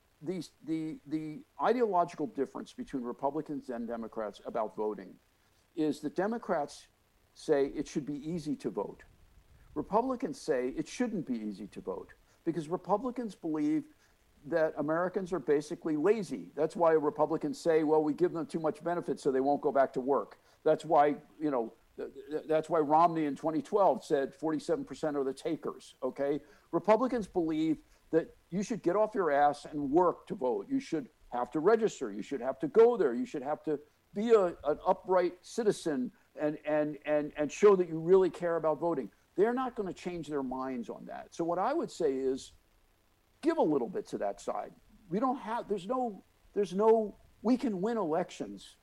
The ideological difference between Republicans and Democrats about voting is that Democrats say it should be easy to vote. Republicans say it shouldn't be easy to vote, because Republicans believe that Americans are basically lazy. That's why Republicans say, well, we give them too much benefit so they won't go back to work. That's why, you know, that's why Romney in 2012 said 47% are the takers, okay? Republicans believe that you should get off your ass and work to vote. You should have to register. You should have to go there. You should have to be an upright citizen and show that you really care about voting. They're not going to change their minds on that. So what I would say is, give a little bit to that side. We don't have, there's no, we can win elections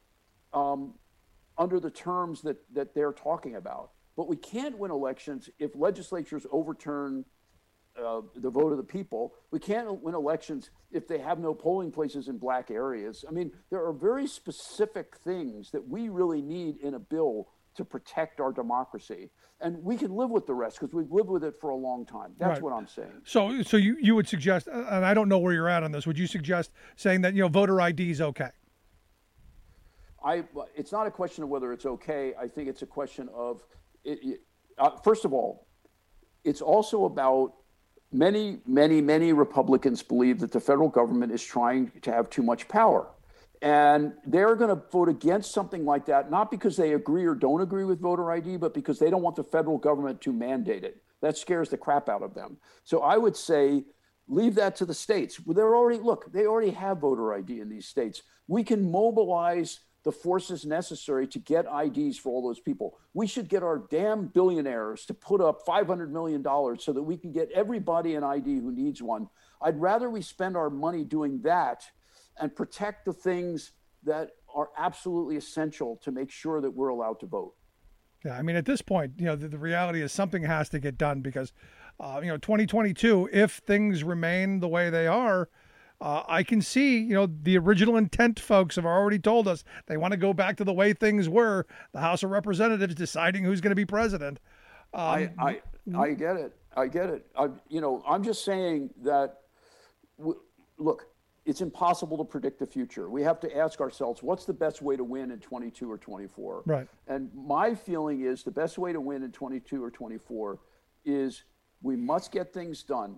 under the terms that they're talking about, but we can't win elections if legislatures overturn the vote of the people. We can't win elections if they have no polling places in black areas. I mean, there are very specific things that we really need in a bill to protect our democracy. And we can live with the rest because we've lived with it for a long time. That's Right. what I'm saying. So you would suggest, and I don't know where you're at on this, would you suggest saying that, voter ID is okay? It's not a question of whether it's okay. I think it's a question of, first of all, it's also about many Republicans believe that the federal government is trying to have too much power. And they're going to vote against something like that, not because they agree or don't agree with voter ID, but because they don't want the federal government to mandate it. That scares the crap out of them. So I would say, leave that to the states. They already have voter ID in these states. We can mobilize the forces necessary to get IDs for all those people. We should get our damn billionaires to put up $500 million so that we can get everybody an ID who needs one. I'd rather we spend our money doing that and protect the things that are absolutely essential to make sure that we're allowed to vote. Yeah, I mean, at this point, the reality is something has to get done because, 2022, if things remain the way they are, I can see, the original intent folks have already told us they want to go back to the way things were, the House of Representatives deciding who's going to be president. I get it. I get it. I'm just saying that, look, it's impossible to predict the future. We have to ask ourselves, what's the best way to win in 22 or 24? Right. And my feeling is the best way to win in 22 or 24 is we must get things done,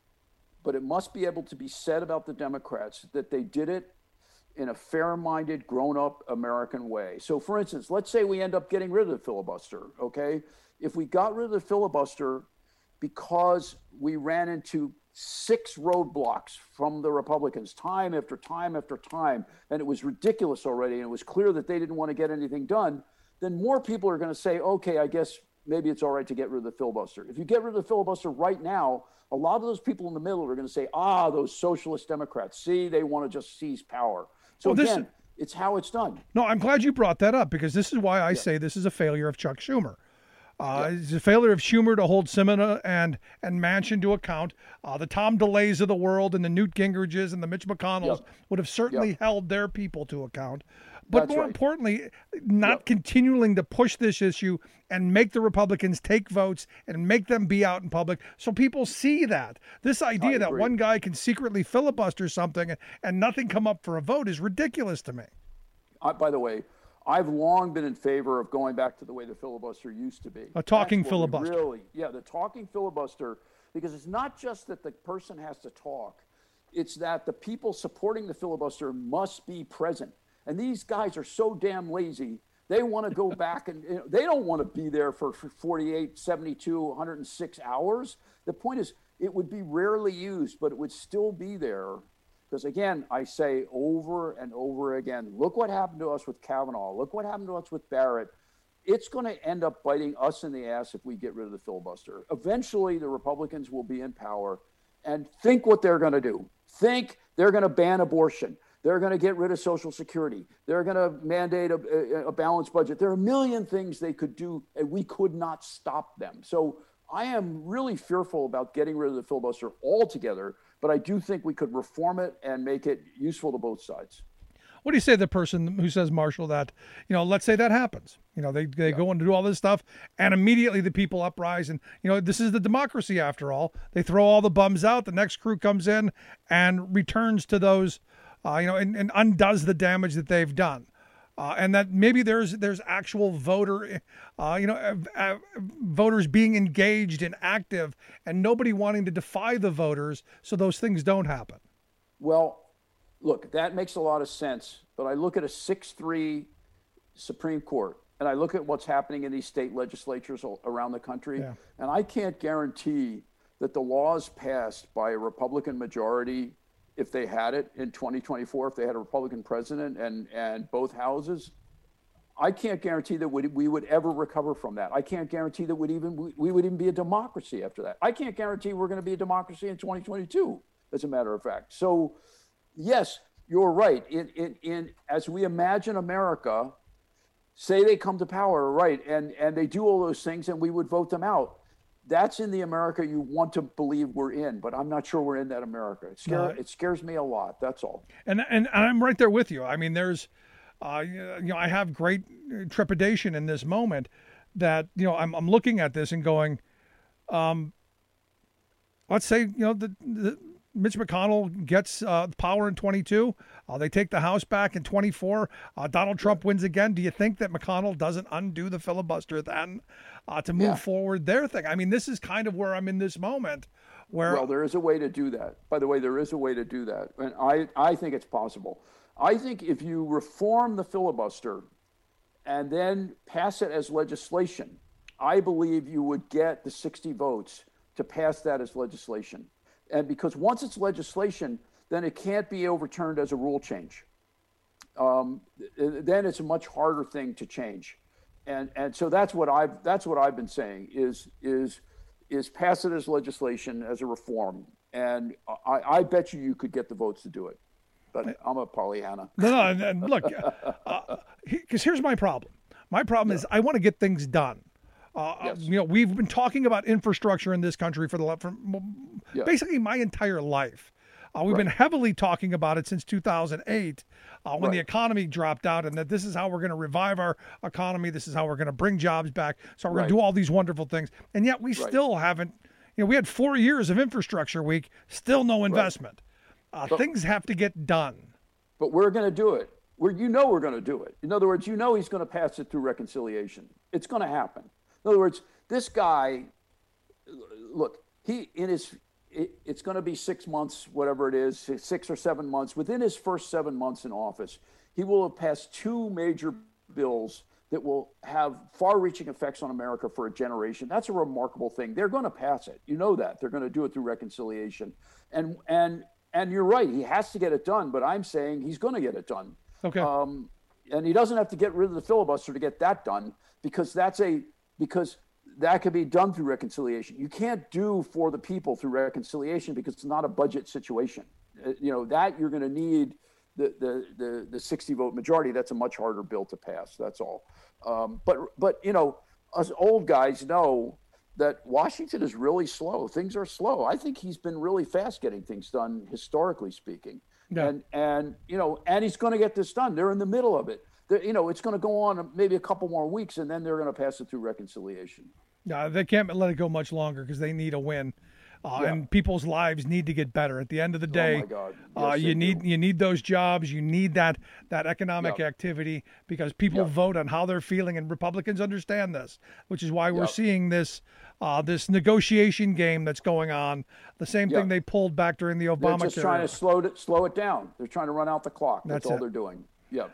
but it must be able to be said about the Democrats that they did it in a fair-minded, grown-up American way. So, for instance, let's say we end up getting rid of the filibuster, okay? If we got rid of the filibuster because we ran into 6 roadblocks from the Republicans time after time after time, and it was ridiculous already, and it was clear that they didn't want to get anything done, then more people are going to say, okay, I guess maybe it's all right to get rid of the filibuster. If you get rid of the filibuster right now, a lot of those people in the middle are going to say, those socialist Democrats, see, they want to just seize power. So it's how it's done. No, I'm glad you brought that up because this is why I say this is a failure of Chuck Schumer. It's a failure of Schumer to hold Sinema and Manchin to account. The Tom DeLays of the world and the Newt Gingriches and the Mitch McConnells would have certainly held their people to account. But more importantly, not continuing to push this issue and make the Republicans take votes and make them be out in public so people see that. This idea that one guy can secretly filibuster something and nothing come up for a vote is ridiculous to me. By the way, I've long been in favor of going back to the way the filibuster used to be. A talking filibuster. The talking filibuster, because it's not just that the person has to talk, it's that the people supporting the filibuster must be present. And these guys are so damn lazy. They want to go back and they don't want to be there for 48, 72, 106 hours. The point is, it would be rarely used, but it would still be there. Because again, I say over and over again, look what happened to us with Kavanaugh. Look what happened to us with Barrett. It's going to end up biting us in the ass if we get rid of the filibuster. Eventually, the Republicans will be in power and think what they're going to do. Think they're going to ban abortion. They're going to get rid of Social Security. They're going to mandate a balanced budget. There are a million things they could do, and we could not stop them. So I am really fearful about getting rid of the filibuster altogether, but I do think we could reform it and make it useful to both sides. What do you say to the person who says, Marshall, that, let's say that happens. They go and do all this stuff, and immediately the people uprise. And, this is the democracy after all. They throw all the bums out. The next crew comes in and returns to those, and undoes the damage that they've done. And that maybe there's actual voters being engaged and active and nobody wanting to defy the voters so those things don't happen. Well, look, that makes a lot of sense. But I look at a 6-3 Supreme Court and I look at what's happening in these state legislatures around the country. And I can't guarantee that the laws passed by a Republican majority, if they had it in 2024, if they had a Republican president and both houses, I can't guarantee that we would ever recover from that. I can't guarantee that we would even be a democracy after that. I can't guarantee we're going to be a democracy in 2022, as a matter of fact. So, yes, you're right. As we imagine America, say they come to power, right, and they do all those things and we would vote them out. that's in the America you want to believe we're in, but I'm not sure we're in that America. It scares me a lot. That's all. And I'm right there with you. I mean, there's, I have great trepidation in this moment that, I'm looking at this and going, let's say, the Mitch McConnell gets power in 22. They take the House back in 24. Donald Trump wins again. Do you think that McConnell doesn't undo the filibuster then to move forward their thing? I mean, this is kind of where I'm in this moment. Well, there is a way to do that. By the way, there is a way to do that. And I think it's possible. I think if you reform the filibuster and then pass it as legislation, I believe you would get the 60 votes to pass that as legislation. And because once it's legislation, then it can't be overturned as a rule change. Then it's a much harder thing to change. And so that's what I've been saying is pass it as legislation, as a reform. And I bet you could get the votes to do it. But I'm a Pollyanna. No, look, because here's my problem. My problem is I want to get things done. Yes. We've been talking about infrastructure in this country for basically my entire life. We've been heavily talking about it since 2008 when the economy dropped out, and that this is how we're going to revive our economy. This is how we're going to bring jobs back. So we're going to do all these wonderful things. And yet we still haven't, we had 4 years of infrastructure week, still no investment. Things have to get done. But we're going to do it. We're going to do it. In other words, he's going to pass it through reconciliation. It's going to happen. In other words, this guy, look, it's going to be 6 months, whatever it is, 6 or 7 months. Within his first 7 months in office, he will have passed 2 major bills that will have far-reaching effects on America for a generation. That's a remarkable thing. They're going to pass it. You know that. They're going to do it through reconciliation. And you're right. He has to get it done, but I'm saying he's going to get it done. Okay. And he doesn't have to get rid of the filibuster to get that done because because that could be done through reconciliation. You can't do for the people through reconciliation because it's not a budget situation. That you're going to need the 60 vote majority. That's a much harder bill to pass. That's all. But us old guys know that Washington is really slow. Things are slow. I think he's been really fast getting things done, historically speaking. Yeah. And he's going to get this done. They're in the middle of it. It's going to go on maybe a couple more weeks, and then they're going to pass it through reconciliation. Yeah, they can't let it go much longer because they need a win, and people's lives need to get better. At the end of the day, you need those jobs, you need that economic activity because people vote on how they're feeling, and Republicans understand this, which is why we're seeing this this negotiation game that's going on. The same thing they pulled back during the Obama. They're just trying to slow it down. They're trying to run out the clock. That's all they're doing. Yeah.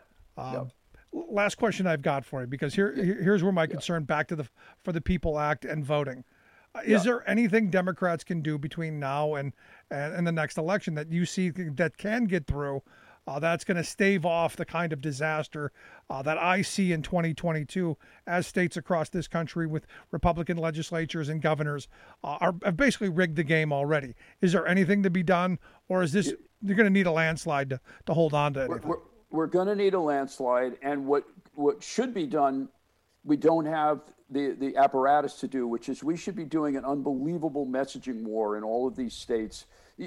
Last question I've got for you, because here's where my concern back to the For the People Act and voting. Is there anything Democrats can do between now and the next election that you see that can get through that's going to stave off the kind of disaster that I see in 2022 as states across this country with Republican legislatures and governors have basically rigged the game already? Is there anything to be done, or is this you're going to need a landslide to hold on to anything? We're going to need a landslide, and what should be done, we don't have the apparatus to do, which is we should be doing an unbelievable messaging war in all of these states.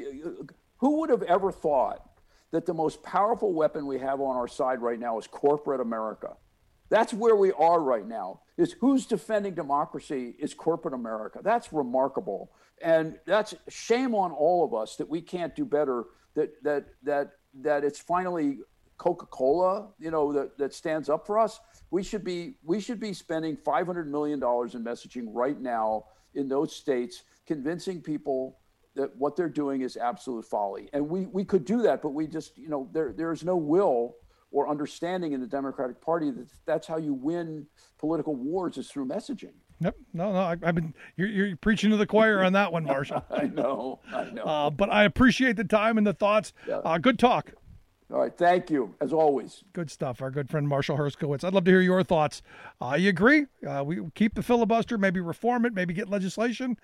Who would have ever thought that the most powerful weapon we have on our side right now is corporate America? That's where we are right now, is who's defending democracy is corporate America. That's remarkable. And that's shame on all of us that we can't do better, that it's finally Coca-Cola, that stands up for us. We should be spending $500 million in messaging right now in those states, convincing people that what they're doing is absolute folly. And we could do that, but we just, there is no will or understanding in the Democratic Party that's how you win political wars, is through messaging. Yep. No. You're preaching to the choir on that one, Marshall. I know. But I appreciate the time and the thoughts. Yeah. Good talk. All right. Thank you, as always. Good stuff. Our good friend Marshall Herskowitz. I'd love to hear your thoughts. You agree? We keep the filibuster, maybe reform it, maybe get legislation.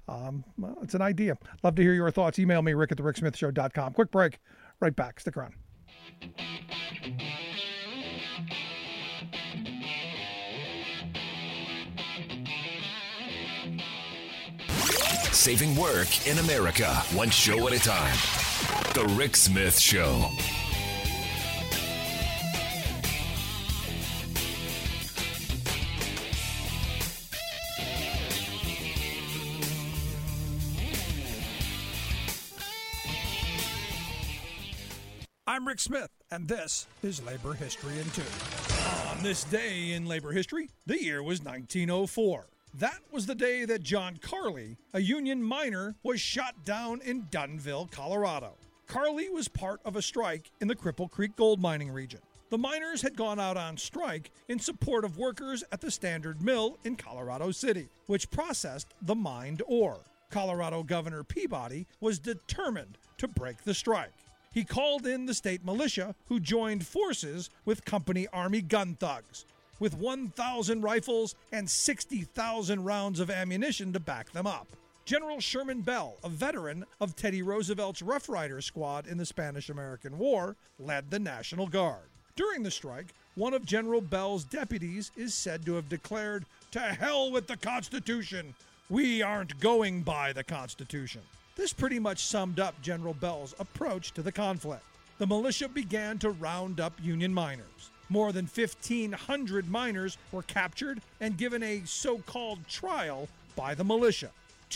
It's an idea. Love to hear your thoughts. Email me, rick@thericksmithshow.com. Quick break. Right back. Stick around. saving work in America, one show at a time. The Rick Smith Show. I'm Rick Smith, and this is Labor History in 2. On this day in labor history, the year was 1904. That was the day that John Carley, a Union miner, was shot down in Dunnville, Colorado. Carley was part of a strike in the Cripple Creek gold mining region. The miners had gone out on strike in support of workers at the Standard Mill in Colorado City, which processed the mined ore. Colorado Governor Peabody was determined to break the strike. He called in the state militia, who joined forces with company Army gun thugs, with 1,000 rifles and 60,000 rounds of ammunition to back them up. General Sherman Bell, a veteran of Teddy Roosevelt's Rough Rider Squad in the Spanish-American War, led the National Guard. During the strike, one of General Bell's deputies is said to have declared, "To hell with the Constitution! We aren't going by the Constitution." This pretty much summed up General Bell's approach to the conflict. The militia began to round up Union miners. More than 1,500 miners were captured and given a so-called trial by the militia.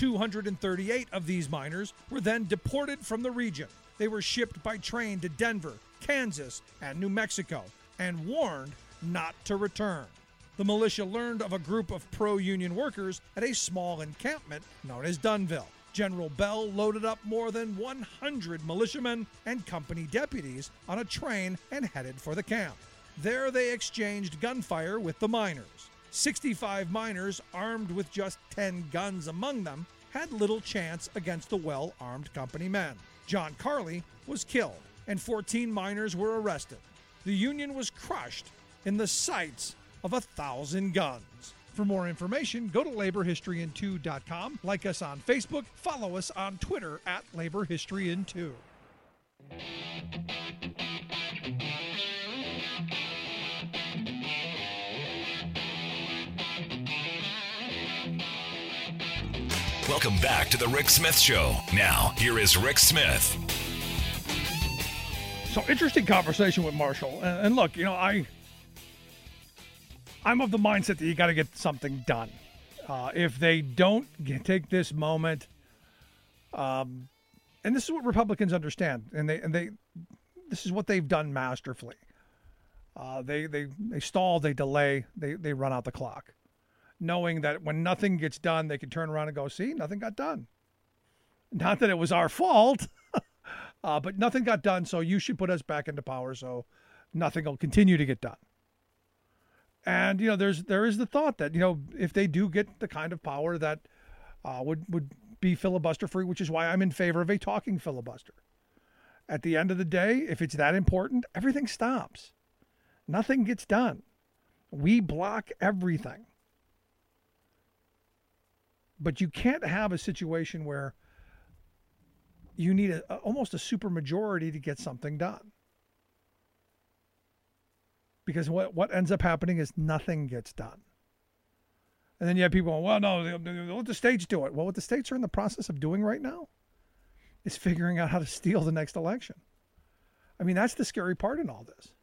238 of these miners were then deported from the region. They were shipped by train to Denver, Kansas, and New Mexico, and warned not to return. The militia learned of a group of pro-union workers at a small encampment known as Dunnville. General Bell loaded up more than 100 militiamen and company deputies on a train and headed for the camp. There they exchanged gunfire with the miners. 65 miners, armed with just 10 guns among them, had little chance against the well-armed company men. John Carley was killed, and 14 miners were arrested. The Union was crushed in the sights of 1,000 guns. For more information, go to laborhistoryin2.com, like us on Facebook, follow us on Twitter at laborhistoryin2. Welcome back to the Rick Smith Show. Now, here is Rick Smith. So, interesting conversation with Marshall. And look, you know, I'm of the mindset that you got to get something done. If they don't take this moment, and this is what Republicans understand, and they this is what they've done masterfully. They stall, they delay, they run out the clock, knowing that when nothing gets done, they can turn around and go, "See, nothing got done." Not that it was our fault, but nothing got done. So you should put us back into power, so nothing will continue to get done. And, you know, there is the thought that, you know, if they do get the kind of power that would be filibuster free, which is why I'm in favor of a talking filibuster. At the end of the day, if it's that important, everything stops. Nothing gets done. We block everything. But you can't have a situation where you need almost a supermajority to get something done. Because what ends up happening is nothing gets done. And then you have people going, well, no, let the states do it. Well, what the states are in the process of doing right now is figuring out how to steal the next election. I mean, that's the scary part in all this.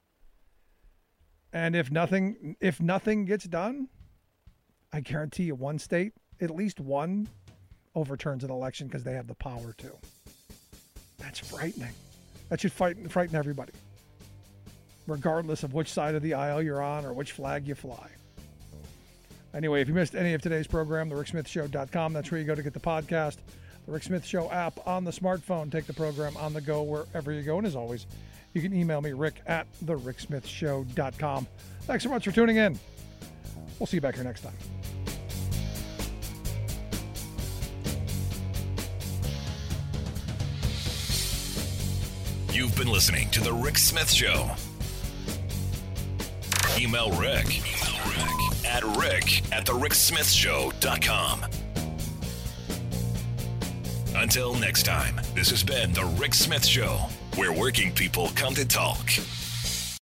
And if nothing gets done, I guarantee you one state, at least one, overturns an election because they have the power to. That's frightening. That should frighten everybody, regardless of which side of the aisle you're on or which flag you fly. Anyway, if you missed any of today's program, thericksmithshow.com. That's where you go to get the podcast. The Rick Smith Show app on the smartphone. Take the program on the go wherever you go. And as always, you can email me, rick at thericksmithshow.com. Thanks so much for tuning in. We'll see you back here next time. You've been listening to The Rick Smith Show. Email Rick at rick@thericksmithshow.com. Until next time, this has been The Rick Smith Show, where working people come to talk.